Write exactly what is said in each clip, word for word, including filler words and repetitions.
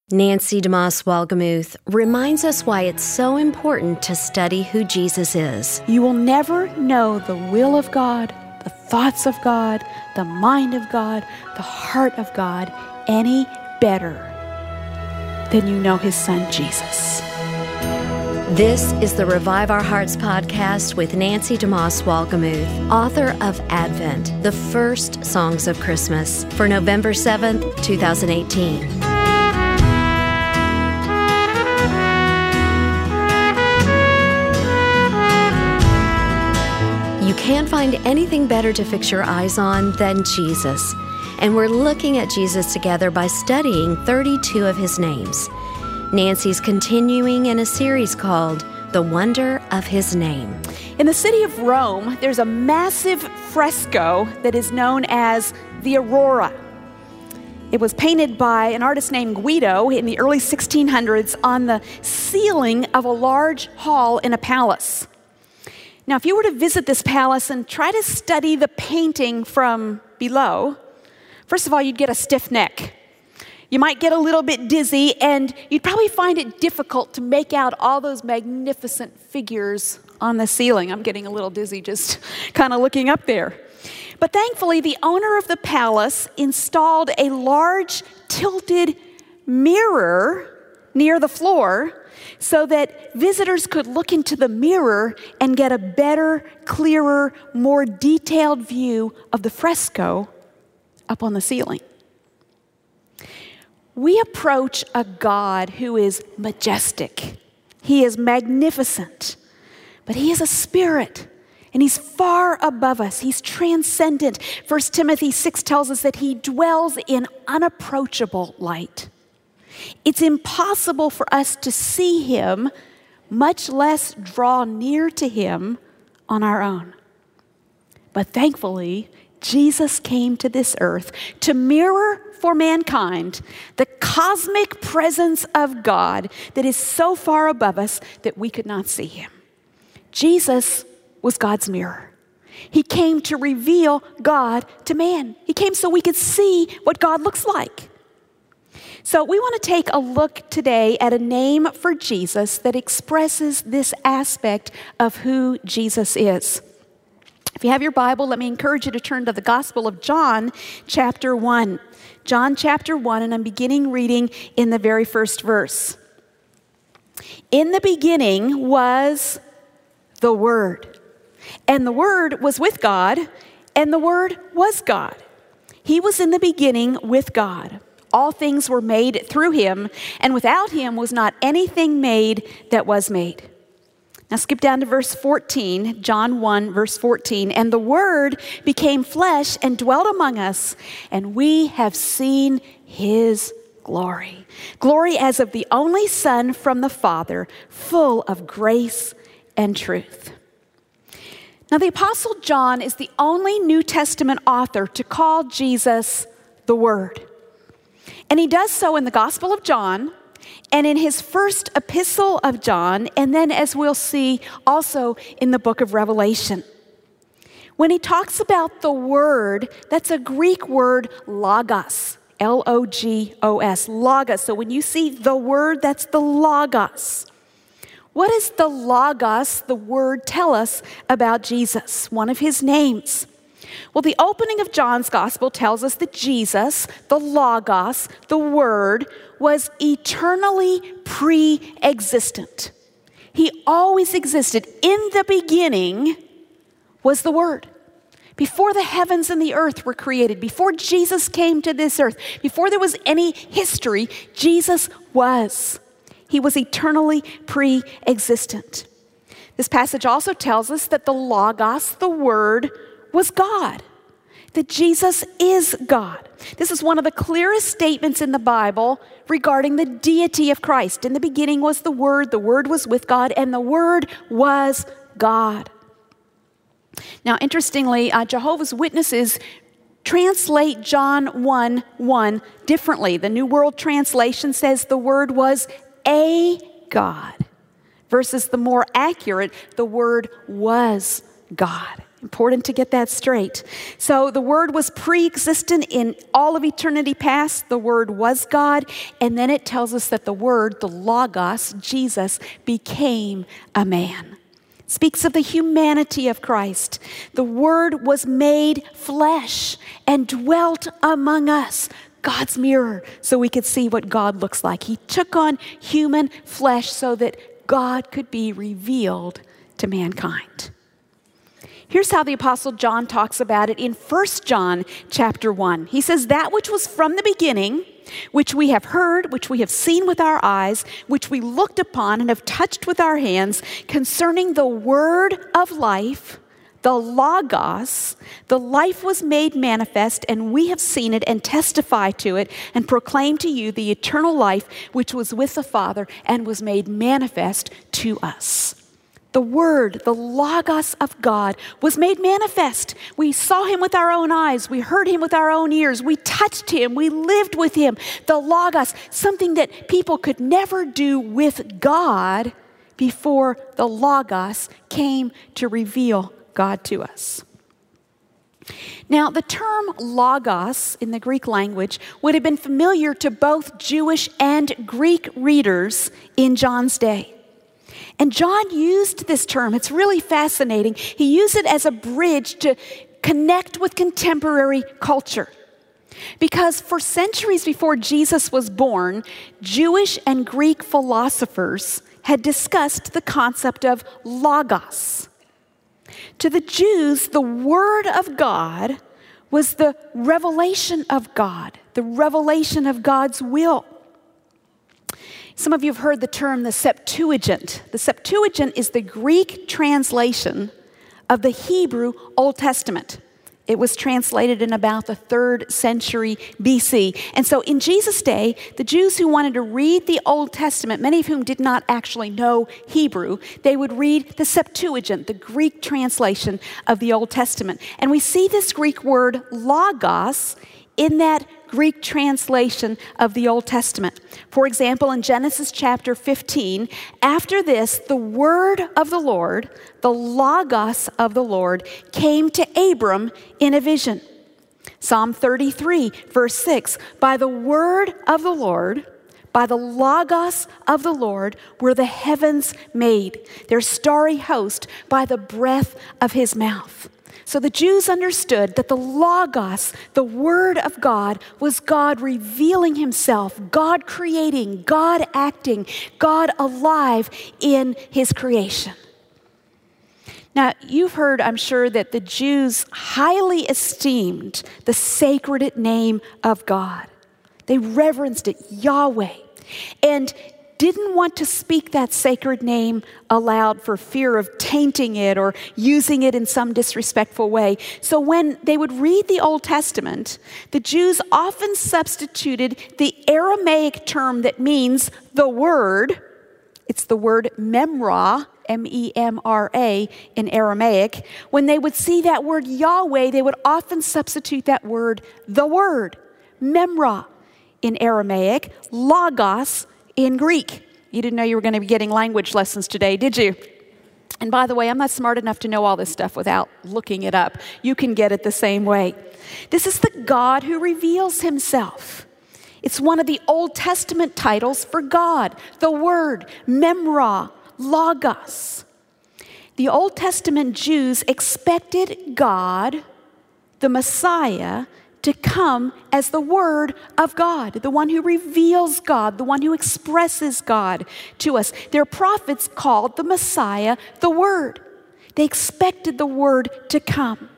Nancy DeMoss Wolgemuth reminds us why it's so important to study who Jesus is. You will never know the will of God, the thoughts of God, the mind of God, the heart of God any better than you know His Son, Jesus. This is the Revive Our Hearts podcast with Nancy DeMoss Wolgemuth, author of Advent, the first songs of Christmas, for November seventh, twenty eighteen. You can't find anything better to fix your eyes on than Jesus. And we're looking at Jesus together by studying thirty-two of His names. Nancy's continuing in a series called The Wonder of His Name. In the city of Rome, there's a massive fresco that is known as the Aurora. It was painted by an artist named Guido in the early sixteen hundreds on the ceiling of a large hall in a palace. Now, if you were to visit this palace and try to study the painting from below, first of all, you'd get a stiff neck. You might get a little bit dizzy, and you'd probably find it difficult to make out all those magnificent figures on the ceiling. I'm getting a little dizzy just kind of looking up there. But thankfully, the owner of the palace installed a large tilted mirror near the floor so that visitors could look into the mirror and get a better, clearer, more detailed view of the fresco up on the ceiling. We approach a God who is majestic. He is magnificent, but He is a spirit, and He's far above us. He's transcendent. First Timothy six tells us that He dwells in unapproachable light. It's impossible for us to see Him, much less draw near to Him on our own. But thankfully, Jesus came to this earth to mirror for mankind the cosmic presence of God that is so far above us that we could not see Him. Jesus was God's mirror. He came to reveal God to man. He came so we could see what God looks like. So we want to take a look today at a name for Jesus that expresses this aspect of who Jesus is. If you have your Bible, let me encourage you to turn to the Gospel of John, chapter one. John chapter one, and I'm beginning reading in the very first verse. In the beginning was the Word, and the Word was with God, and the Word was God. He was in the beginning with God. All things were made through Him, and without Him was not anything made that was made. Now skip down to verse fourteen, John one, verse fourteen. And the Word became flesh and dwelt among us, and we have seen His glory. Glory as of the only Son from the Father, full of grace and truth. Now the Apostle John is the only New Testament author to call Jesus the Word. And he does so in the Gospel of John, and in his first epistle of John, and then, as we'll see, also in the book of Revelation. When he talks about the Word, that's a Greek word, logos, L O G O S, logos. So when you see the Word, that's the logos. What does the logos, the Word, tell us about Jesus, one of His names? Well, the opening of John's Gospel tells us that Jesus, the Logos, the Word, was eternally pre-existent. He always existed. In the beginning was the Word. Before the heavens and the earth were created, before Jesus came to this earth, before there was any history, Jesus was. He was eternally pre-existent. This passage also tells us that the Logos, the Word, was God, that Jesus is God. This is one of the clearest statements in the Bible regarding the deity of Christ. In the beginning was the Word, the Word was with God, and the Word was God. Now, interestingly, uh, Jehovah's Witnesses translate John one one differently. The New World Translation says the Word was a God, versus the more accurate, the Word was God. Important to get that straight. So the Word was pre-existent in all of eternity past. The Word was God. And then it tells us that the Word, the Logos, Jesus, became a man. Speaks of the humanity of Christ. The Word was made flesh and dwelt among us. God's mirror, so we could see what God looks like. He took on human flesh so that God could be revealed to mankind. Here's how the Apostle John talks about it in First John chapter one. He says, that which was from the beginning, which we have heard, which we have seen with our eyes, which we looked upon and have touched with our hands, concerning the word of life, the Logos, the life was made manifest, and we have seen it and testify to it and proclaim to you the eternal life which was with the Father and was made manifest to us. The Word, the Logos of God, was made manifest. We saw him with our own eyes. We heard him with our own ears. We touched him. We lived with him. The Logos, something that people could never do with God before the Logos came to reveal God to us. Now, the term Logos in the Greek language would have been familiar to both Jewish and Greek readers in John's day. And John used this term. It's really fascinating. He used it as a bridge to connect with contemporary culture. Because for centuries before Jesus was born, Jewish and Greek philosophers had discussed the concept of Logos. To the Jews, the Word of God was the revelation of God, the revelation of God's will. Some of you have heard the term the Septuagint. The Septuagint is the Greek translation of the Hebrew Old Testament. It was translated in about the third century B C. And so in Jesus' day, the Jews who wanted to read the Old Testament, many of whom did not actually know Hebrew, they would read the Septuagint, the Greek translation of the Old Testament. And we see this Greek word logos in that Greek translation of the Old Testament. For example, in Genesis chapter fifteen, after this, the word of the Lord, the Logos of the Lord, came to Abram in a vision. Psalm thirty-three, verse six, by the word of the Lord, by the Logos of the Lord were the heavens made, their starry host by the breath of his mouth. So the Jews understood that the Logos, the Word of God, was God revealing himself, God creating, God acting, God alive in his creation. Now, you've heard, I'm sure, that the Jews highly esteemed the sacred name of God. They reverenced it, Yahweh, and didn't want to speak that sacred name aloud for fear of tainting it or using it in some disrespectful way. So when they would read the Old Testament, the Jews often substituted the Aramaic term that means the word. It's the word memra, M E M R A in Aramaic. When they would see that word Yahweh, they would often substitute that word, the word, memra in Aramaic, logos in Greek. You didn't know you were going to be getting language lessons today, did you? And by the way, I'm not smart enough to know all this stuff without looking it up. You can get it the same way. This is the God who reveals himself. It's one of the Old Testament titles for God, the Word, Memra, Logos. The Old Testament Jews expected God, the Messiah, to come as the Word of God, the one who reveals God, the one who expresses God to us. Their prophets called the Messiah the Word. They expected the Word to come.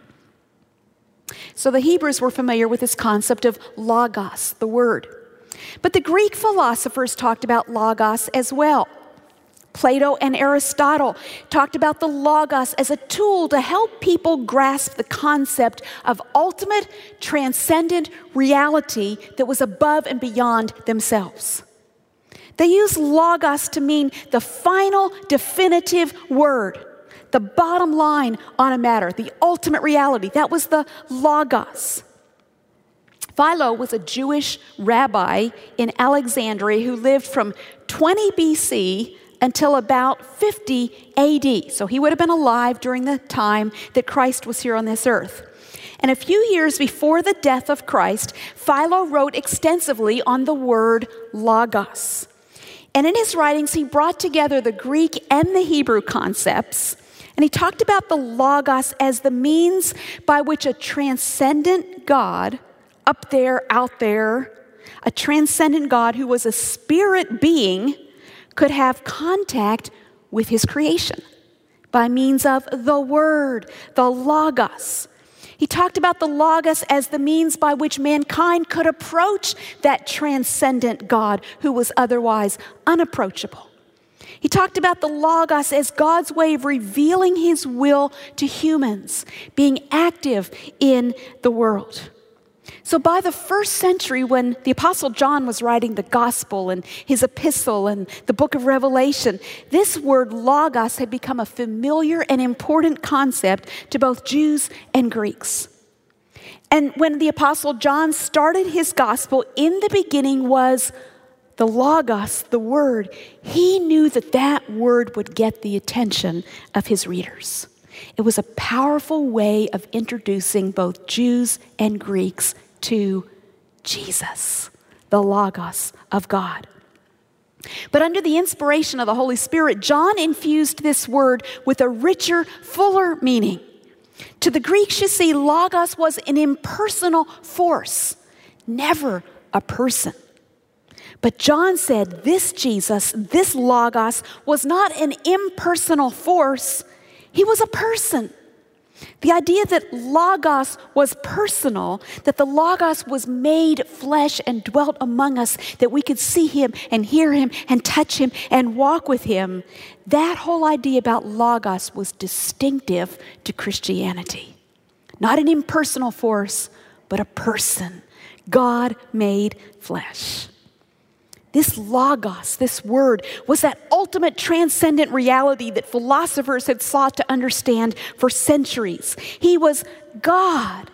So the Hebrews were familiar with this concept of logos, the Word. But the Greek philosophers talked about logos as well. Plato and Aristotle talked about the logos as a tool to help people grasp the concept of ultimate, transcendent reality that was above and beyond themselves. They used logos to mean the final, definitive word, the bottom line on a matter, the ultimate reality. That was the logos. Philo was a Jewish rabbi in Alexandria who lived from twenty B C until about fifty A D. So he would have been alive during the time that Christ was here on this earth. And a few years before the death of Christ, Philo wrote extensively on the word logos. And in his writings, he brought together the Greek and the Hebrew concepts. And he talked about the logos as the means by which a transcendent God, up there, out there, a transcendent God who was a spirit being, could have contact with his creation by means of the word, the logos. He talked about the logos as the means by which mankind could approach that transcendent God who was otherwise unapproachable. He talked about the logos as God's way of revealing his will to humans, being active in the world. So by the first century, when the Apostle John was writing the gospel and his epistle and the book of Revelation, this word logos had become a familiar and important concept to both Jews and Greeks. And when the Apostle John started his gospel, in the beginning was the logos, the word. He knew that that word would get the attention of his readers. It was a powerful way of introducing both Jews and Greeks to Jesus, the logos of God. But under the inspiration of the Holy Spirit, John infused this word with a richer, fuller meaning. To the Greeks, you see, logos was an impersonal force, never a person. But John said this Jesus, this logos, was not an impersonal force. He was a person. The idea that logos was personal, that the logos was made flesh and dwelt among us, that we could see him and hear him and touch him and walk with him, that whole idea about logos was distinctive to Christianity. Not an impersonal force, but a person, God made flesh. This logos, this word, was that ultimate transcendent reality that philosophers had sought to understand for centuries. He was God.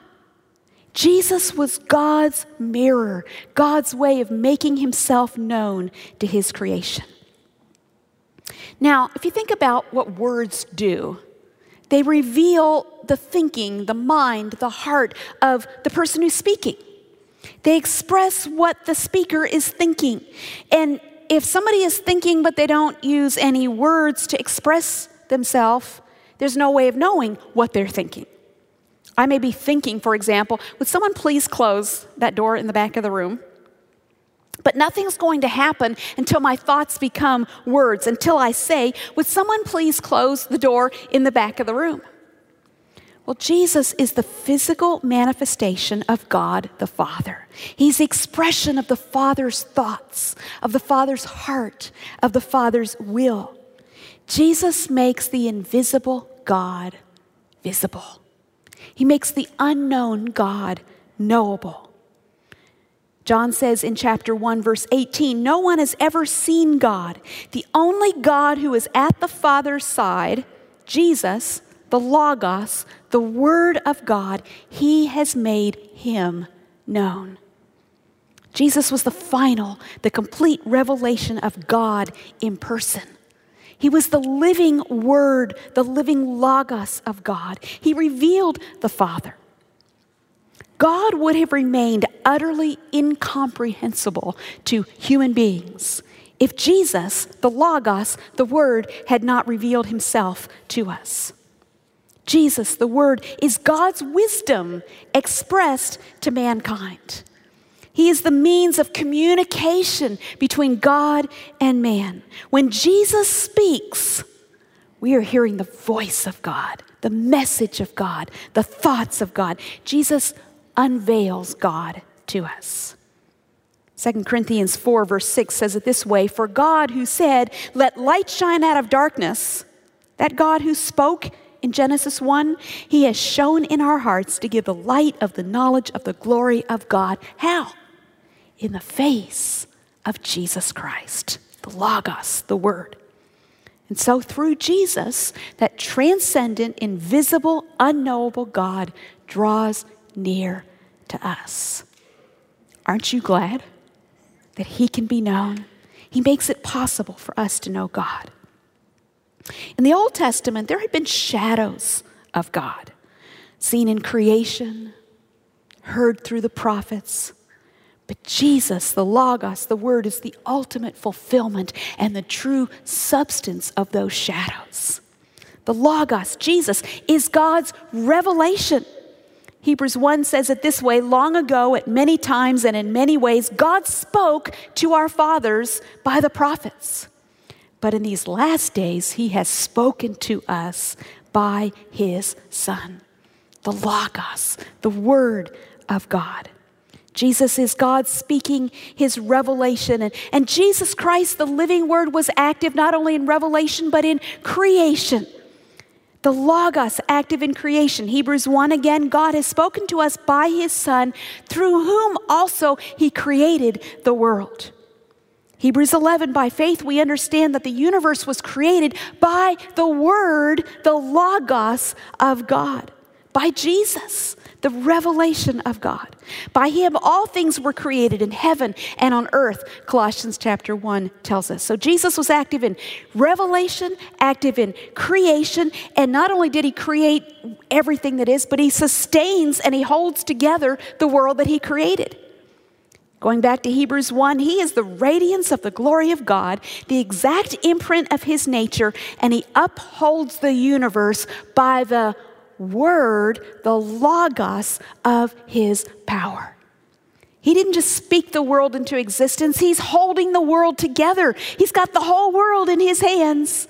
Jesus was God's mirror, God's way of making himself known to his creation. Now, if you think about what words do, they reveal the thinking, the mind, the heart of the person who's speaking. They express what the speaker is thinking. And if somebody is thinking but they don't use any words to express themselves, there's no way of knowing what they're thinking. I may be thinking, for example, would someone please close that door in the back of the room? But nothing's going to happen until my thoughts become words, until I say, would someone please close the door in the back of the room? Well, Jesus is the physical manifestation of God the Father. He's the expression of the Father's thoughts, of the Father's heart, of the Father's will. Jesus makes the invisible God visible. He makes the unknown God knowable. John says in chapter one, verse eighteen, no one has ever seen God. The only God who is at the Father's side, Jesus, the Logos, the Word of God, he has made him known. Jesus was the final, the complete revelation of God in person. He was the living Word, the living Logos of God. He revealed the Father. God would have remained utterly incomprehensible to human beings if Jesus, the Logos, the Word, had not revealed himself to us. Jesus, the Word, is God's wisdom expressed to mankind. He is the means of communication between God and man. When Jesus speaks, we are hearing the voice of God, the message of God, the thoughts of God. Jesus unveils God to us. Second Corinthians four, verse six says it this way, for God who said, let light shine out of darkness, that God who spoke in Genesis one, he has shone in our hearts to give the light of the knowledge of the glory of God. How? In the face of Jesus Christ, the Logos, the Word. And so through Jesus, that transcendent, invisible, unknowable God draws near to us. Aren't you glad that he can be known? He makes it possible for us to know God. In the Old Testament, there had been shadows of God, seen in creation, heard through the prophets. But Jesus, the Logos, the Word, is the ultimate fulfillment and the true substance of those shadows. The Logos, Jesus, is God's revelation. Hebrews one says it this way: long ago, at many times and in many ways, God spoke to our fathers by the prophets. But in these last days, he has spoken to us by his Son, the Logos, the Word of God. Jesus is God speaking his revelation. And, and Jesus Christ, the living Word, was active not only in revelation, but in creation. The Logos, active in creation. Hebrews one, again, God has spoken to us by his Son, through whom also he created the world. Hebrews eleven, by faith we understand that the universe was created by the Word, the Logos of God, by Jesus, the revelation of God. By him all things were created in heaven and on earth, Colossians chapter one tells us. So Jesus was active in revelation, active in creation, and not only did he create everything that is, but he sustains and he holds together the world that he created. Going back to Hebrews one, he is the radiance of the glory of God, the exact imprint of his nature, and he upholds the universe by the Word, the Logos of his power. He didn't just speak the world into existence, he's holding the world together. He's got the whole world in his hands,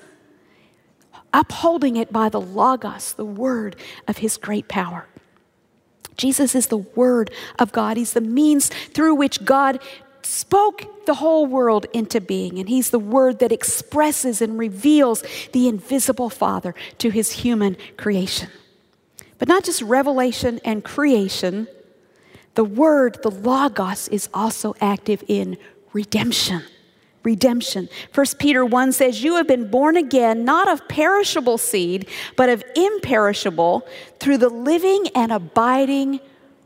upholding it by the Logos, the Word of his great power. Jesus is the Word of God. He's the means through which God spoke the whole world into being. And he's the Word that expresses and reveals the invisible Father to his human creation. But not just revelation and creation, the Word, the Logos, is also active in redemption. Redemption. First Peter one says, you have been born again, not of perishable seed, but of imperishable, through the living and abiding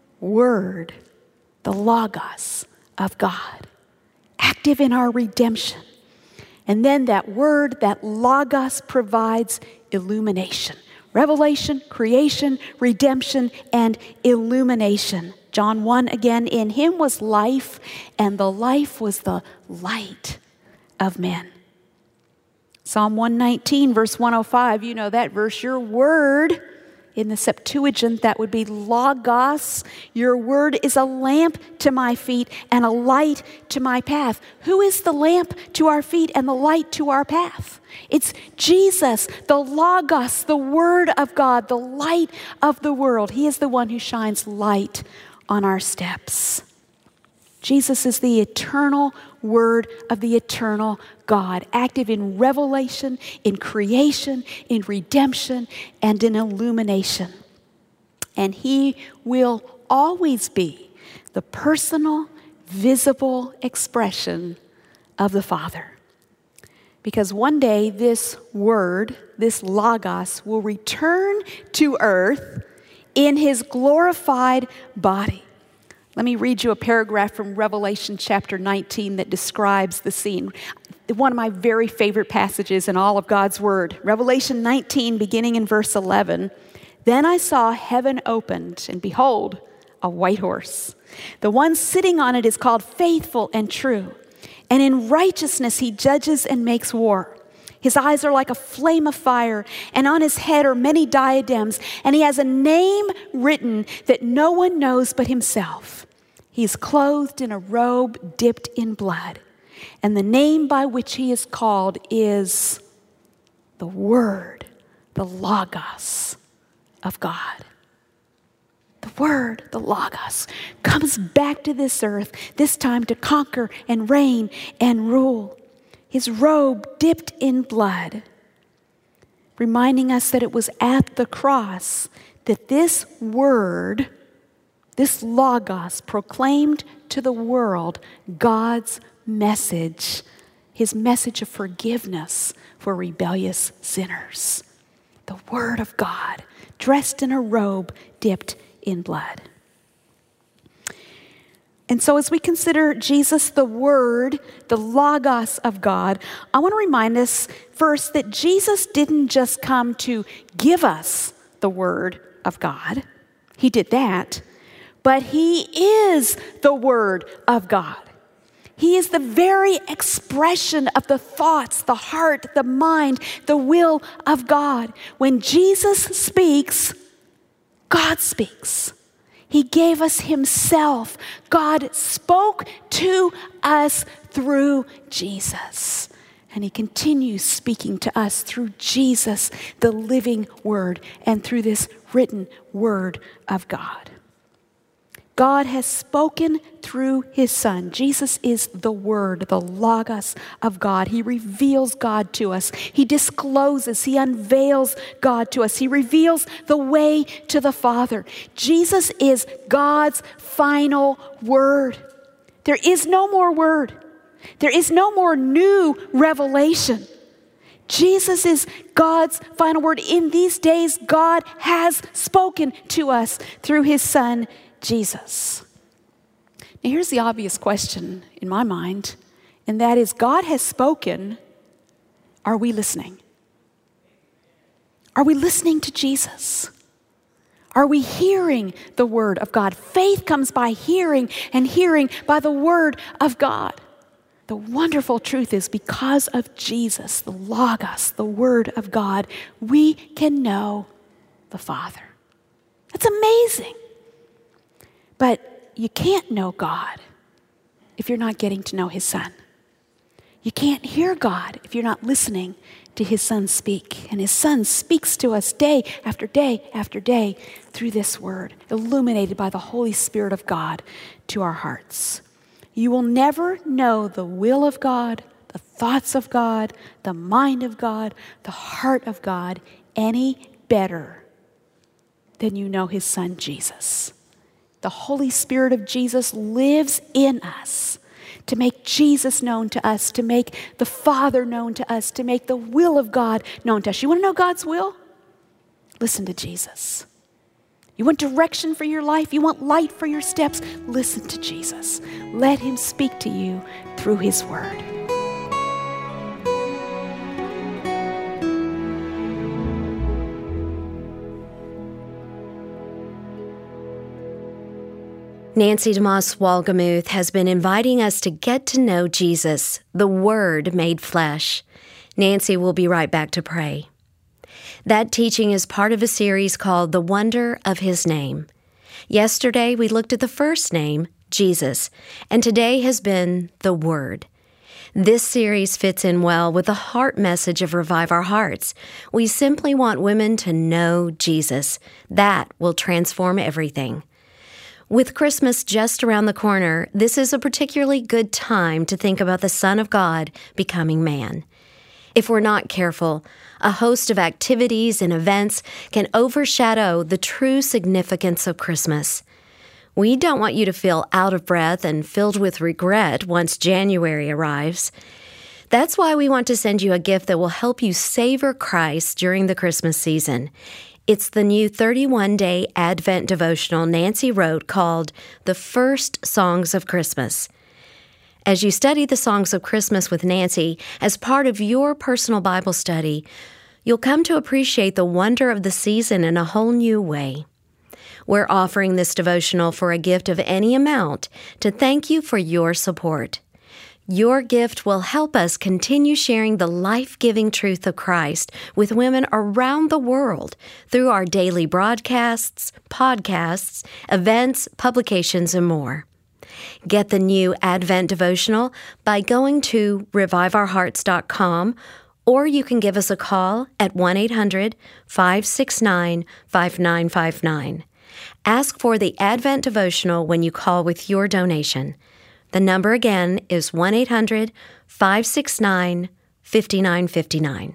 Word, the Logos of God, active in our redemption. And then that Word, that Logos, provides illumination. Revelation, creation, redemption, and illumination. John one again, in him was life, and the life was the light of men. Psalm one nineteen, verse one oh five, you know that verse. Your word, in the Septuagint, that would be logos. Your word is a lamp to my feet and a light to my path. Who is the lamp to our feet and the light to our path? It's Jesus, the Logos, the Word of God, the light of the world. He is the one who shines light on our steps. Jesus is the eternal Word of the eternal God, active in revelation, in creation, in redemption, and in illumination. And he will always be the personal, visible expression of the Father. Because one day this Word, this Logos, will return to earth in his glorified body. Let me read you a paragraph from Revelation chapter nineteen that describes the scene. One of my very favorite passages in all of God's Word. Revelation nineteen, beginning in verse eleven. Then I saw heaven opened, and behold, a white horse. The one sitting on it is called Faithful and True, and in righteousness he judges and makes war. His eyes are like a flame of fire, and on his head are many diadems, and he has a name written that no one knows but himself. He is clothed in a robe dipped in blood, and the name by which he is called is the Word, the Logos of God. The Word, the Logos, comes back to this earth, this time to conquer and reign and rule. His robe dipped in blood, reminding us that it was at the cross that this Word, this Logos, proclaimed to the world God's message, his message of forgiveness for rebellious sinners. The Word of God, dressed in a robe dipped in blood. And so as we consider Jesus, the Word, the Logos of God, I want to remind us first that Jesus didn't just come to give us the Word of God. He did that. But He is the Word of God. He is the very expression of the thoughts, the heart, the mind, the will of God. When Jesus speaks, God speaks. He gave us Himself. God spoke to us through Jesus. And He continues speaking to us through Jesus, the living Word, and through this written Word of God. God has spoken through His Son. Jesus is the Word, the Logos of God. He reveals God to us. He discloses, He unveils God to us. He reveals the way to the Father. Jesus is God's final word. There is no more word. There is no more new revelation. Jesus is God's final word. In these days, God has spoken to us through His Son, Jesus. Now here's the obvious question in my mind, and that is, God has spoken. Are we listening? Are we listening to Jesus? Are we hearing the Word of God? Faith comes by hearing, and hearing by the Word of God. The wonderful truth is, because of Jesus, the Logos, the Word of God, we can know the Father. That's amazing. But you can't know God if you're not getting to know His Son. You can't hear God if you're not listening to His Son speak. And His Son speaks to us day after day after day through this Word, illuminated by the Holy Spirit of God to our hearts. You will never know the will of God, the thoughts of God, the mind of God, the heart of God any better than you know His Son, Jesus. The Holy Spirit of Jesus lives in us to make Jesus known to us, to make the Father known to us, to make the will of God known to us. You want to know God's will? Listen to Jesus. You want direction for your life? You want light for your steps? Listen to Jesus. Let Him speak to you through His Word. Nancy DeMoss Wolgemuth has been inviting us to get to know Jesus, the Word made flesh. Nancy will be right back to pray. That teaching is part of a series called The Wonder of His Name. Yesterday, we looked at the first name, Jesus, and today has been the Word. This series fits in well with the heart message of Revive Our Hearts. We simply want women to know Jesus. That will transform everything. With Christmas just around the corner, this is a particularly good time to think about the Son of God becoming man. If we're not careful, a host of activities and events can overshadow the true significance of Christmas. We don't want you to feel out of breath and filled with regret once January arrives. That's why we want to send you a gift that will help you savor Christ during the Christmas season. It's the new thirty-one day Advent devotional Nancy wrote called The First Songs of Christmas. As you study the songs of Christmas with Nancy as part of your personal Bible study, you'll come to appreciate the wonder of the season in a whole new way. We're offering this devotional for a gift of any amount to thank you for your support. Your gift will help us continue sharing the life-giving truth of Christ with women around the world through our daily broadcasts, podcasts, events, publications, and more. Get the new Advent devotional by going to revive our hearts dot com, or you can give us a call at one eight hundred, five six nine, five nine five nine. Ask for the Advent devotional when you call with your donation. The number again is one eight hundred, five six nine, five nine five nine.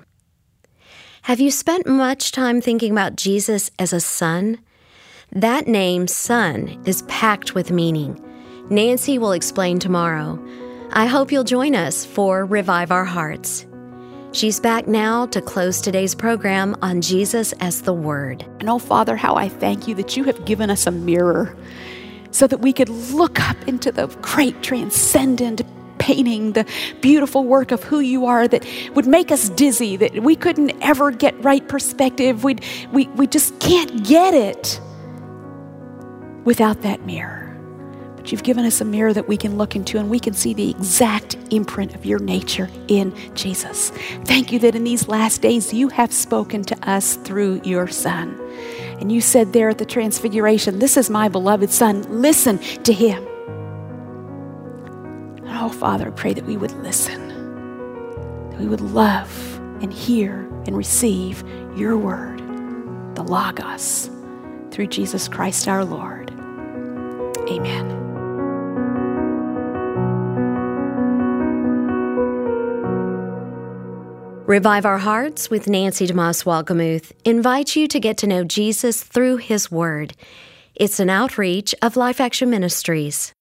Have you spent much time thinking about Jesus as a son? That name, Son, is packed with meaning. Nancy will explain tomorrow. I hope you'll join us for Revive Our Hearts. She's back now to close today's program on Jesus as the Word. And oh, Father, how I thank you that you have given us a mirror so that we could look up into the great transcendent painting, the beautiful work of who you are that would make us dizzy, that we couldn't ever get right perspective. We'd, we, we just can't get it without that mirror. But you've given us a mirror that we can look into and we can see the exact imprint of your nature in Jesus. Thank you that in these last days you have spoken to us through your Son. And you said there at the Transfiguration, this is my beloved Son, listen to him. Oh, Father, I pray that we would listen, that we would love and hear and receive your word, the Logos, through Jesus Christ our Lord. Amen. Revive Our Hearts with Nancy DeMoss Wolgemuth invites you to get to know Jesus through his word. It's an outreach of Life Action Ministries.